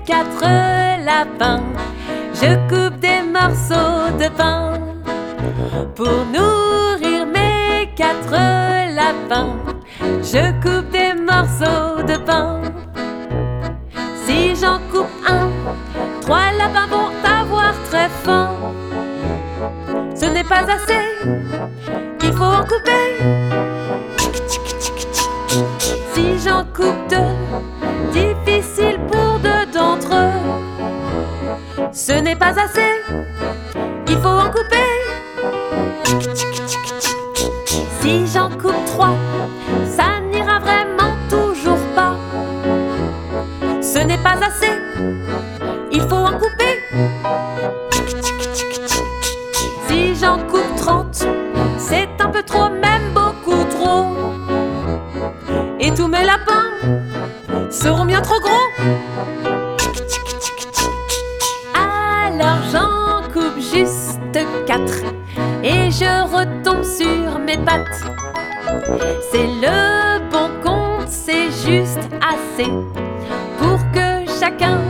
4 lapins. Je coupe des morceaux de pain pour nourrir mes 4 lapins. Je coupe des morceaux de pain. Si j'en coupe un, 3 lapins vont avoir très faim. Ce n'est pas assez, il faut en couper. Si j'en coupe 2, difficile pour 2 d'entre eux. Ce n'est pas assez, il faut en couper. Si j'en coupe 3, ça n'ira vraiment toujours pas. Ce n'est pas assez, il faut en couper. Si j'en coupe 30, c'est un peu trop, même beaucoup trop. Et tous mes lapins seront bien trop gros. Alors j'en coupe juste 4 et je retombe sur mes pattes. C'est le bon compte, c'est juste assez pour que chacun